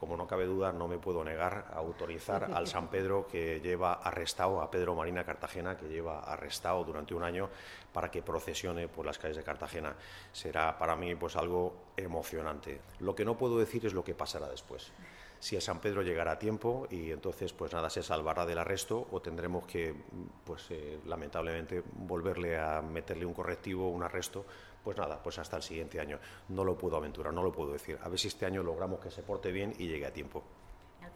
como no cabe duda, no me puedo negar a autorizar al San Pedro que lleva arrestado, a Pedro Marina Cartagena, que lleva arrestado durante un año, para que procesione por las calles de Cartagena. Será para mí pues algo emocionante. Lo que no puedo decir es lo que pasará después. Si el San Pedro llegará a tiempo y entonces pues nada, se salvará del arresto, o tendremos que pues lamentablemente volverle a meterle un correctivo, un arresto, pues nada, pues hasta el siguiente año. No lo puedo aventurar, no lo puedo decir. A ver si este año logramos que se porte bien y llegue a tiempo.